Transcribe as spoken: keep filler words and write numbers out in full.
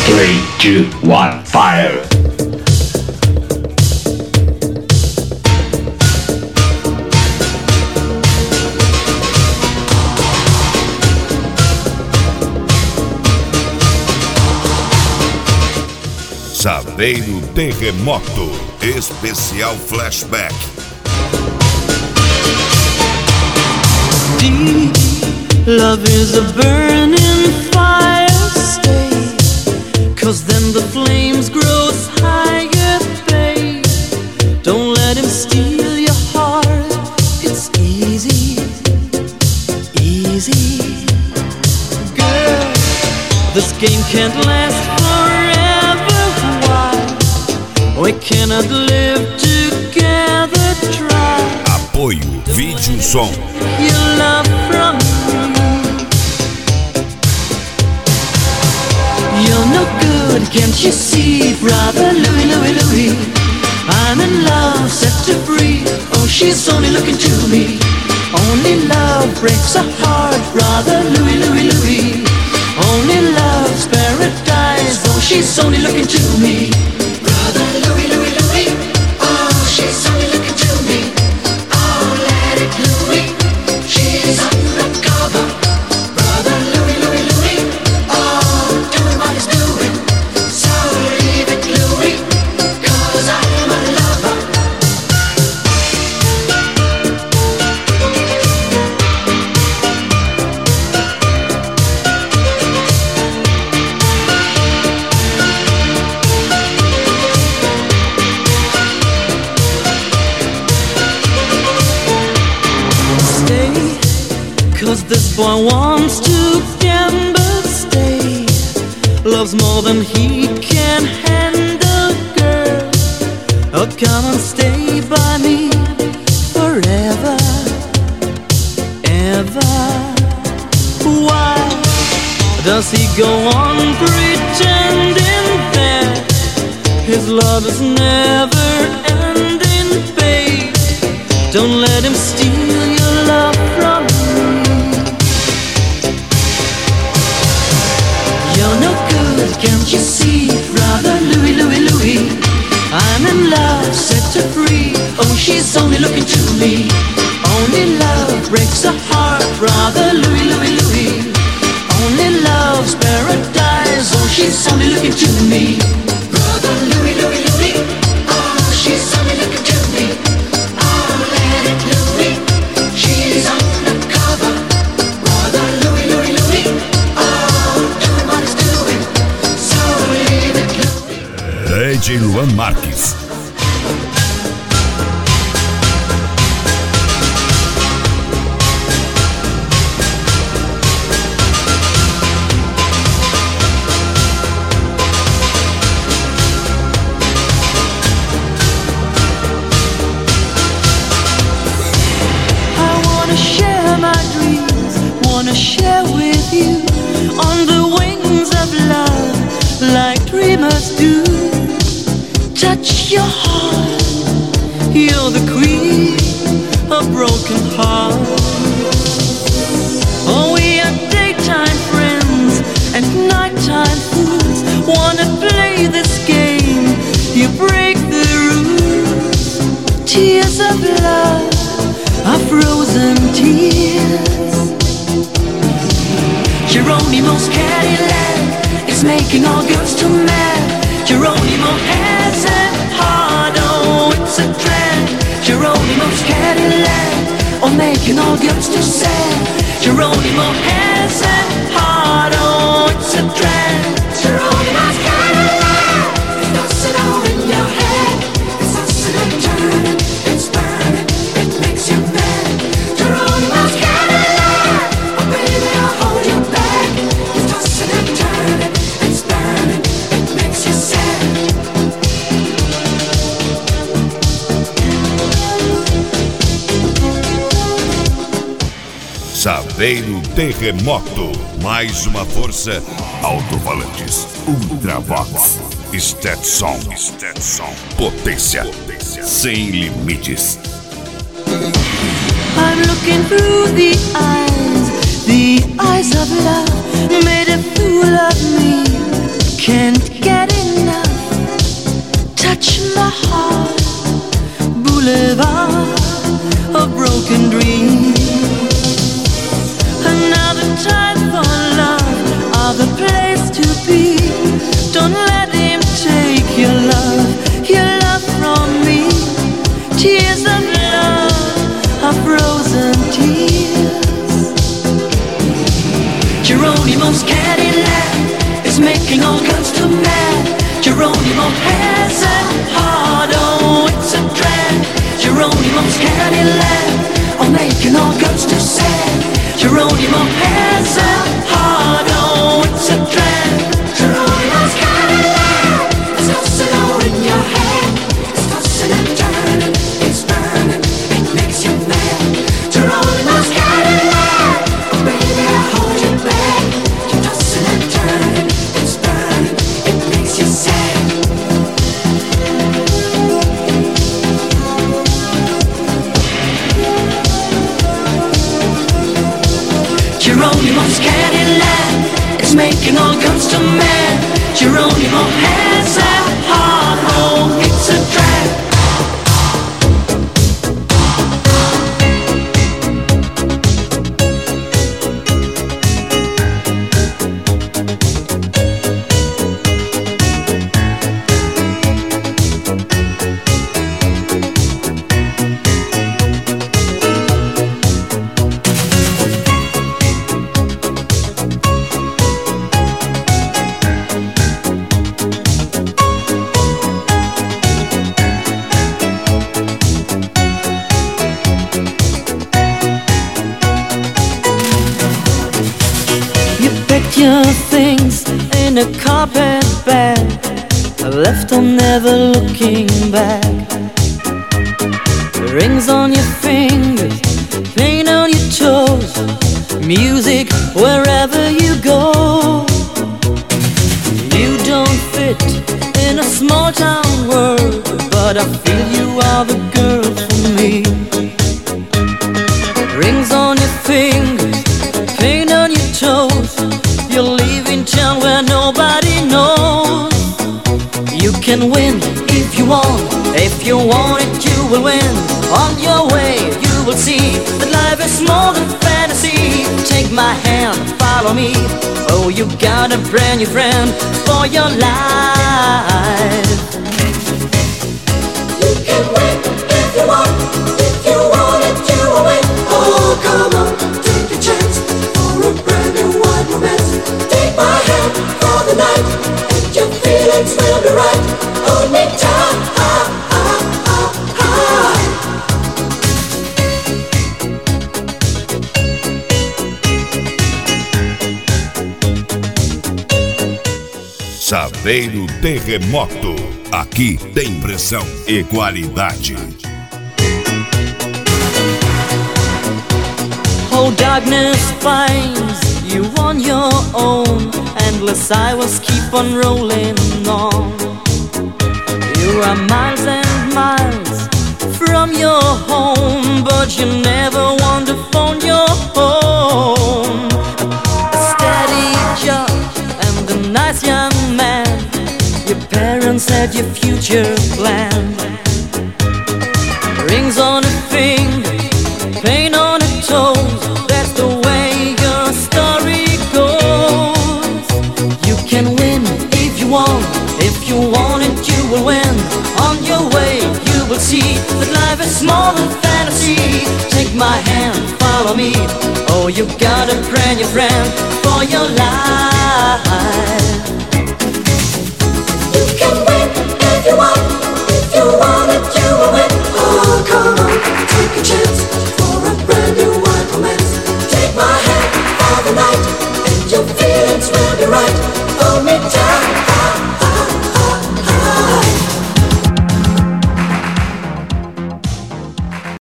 three, two, one, fire! Saveiro Terremoto, especial flashback. Deep love is a burning fire, stay, 'cause then the flames grow higher, babe. Don't let him steal your heart, it's easy, easy. Girl, this game can't last forever, why? We cannot live together, try. Apoio Vídeo Som. Your love from me, you're no good, can't you see, brother Louie, Louie, Louie? I'm in love, set to free. Oh, she's only looking to me. Only love breaks a heart, brother Louie, Louie, Louie. Only love's paradise. Oh, she's only looking to me. Brother Louie, Louie, Louie. Oh, she's only looking to me. Oh, let it Louie. She's undercover. Brother Louie, Louie, Louie. Oh, doing what he's doing. So leave it Louie, 'cause I'm a lover. Stay, 'cause this boy wants to gamble, stay. Loves more than he can handle, girl. Oh, come and stay by me forever, ever. Why does he go on pretending that his love is never ending, babe? Don't let him steal your love from me. You're no good, can't you see, brother Louie, Louie, Louie? I'm in love, set her free. Oh, she's only looking to me. Only love breaks a heart, brother Louie, Louie, Louie. Only love's paradise. Oh, she's only looking to me. Brother Louie, Louie, Louie. Oh, she's only looking to me. Oh, let it Louie. She's undercover. Brother Louie, Louie, Louie. Oh, doing what he's doing. So leave it Louie. D J Luan Marques. Share with you on the wings of love, like dreamers do. Touch your heart, you're the queen of broken hearts. Oh, we are daytime friends and nighttime fools. Wanna play this game, you break the rules. Tears of love are frozen tears. Geronimo's Cadillac is making all girls too mad. Geronimo has a heart, oh, it's a drag. Geronimo's Cadillac, oh, making all girls too sad. Geronimo has a heart, oh, it's a drag. Geronimo's Cadillac, it doesn't all in your head. It's tossing and turning, it's burning, it makes you mad. Geronimo's Cadillac, oh, baby, I'll hold you back. Saveiro Terremoto, mais uma força. Alto-falantes, Ultravox, Stetson, Stetson, potência, potência sem limites. I'm looking through the eyes, the eyes of love, made a fool of me. Can't making all guns to mad. Geronimo has a heart, oh, it's a drag. Geronimo's Cadillac, oh, making all guns to sad. Geronimo has a heart, oh, it's a drag. Geronimo's Cadillac, it's tossing all in your head. It's tossing and turning, it's burning, it makes you mad. Geronimo's Cadillac, oh, baby, I hold you back. You're tossing and turning, it's burning, it makes you sad. Geronimo's Cadillac is making all guns to mad. Geronimo has a heart, oh, it's a drag. Your things in a carpet bag, left on never looking back. Rings on your fingers, paint on your toes, music wherever you go. You don't fit in a small town world, but I feel you are the girl for me. Rings on your fingers, paint on your toes, you're leaving town where nobody knows. You can win if you want, if you want it you will win. On your way you will see that life is more than fantasy. Take my hand, follow me, oh you got a brand new friend for your life. You can win if you want, if you want it you will win. Oh come on, take a chance for a brand new wide romance. Take my hand for the night, and your feelings will be right. Hold me tight, ah, ah, ah, ah. Saveiro Terremoto. Aqui tem pressão e qualidade. Oh, darkness finds you on your own. Endless highways keep on rolling on. You are miles and miles from your home, but you never want to phone your home. A steady job and a nice young man, your parents had your future planned. Rings on a finger, paint on a toes, that's the way your story goes. You can win if you want, if you want it you will win. On your way you will see that life is more than fantasy. Take my hand, follow me, oh you got a brand new friend for your life.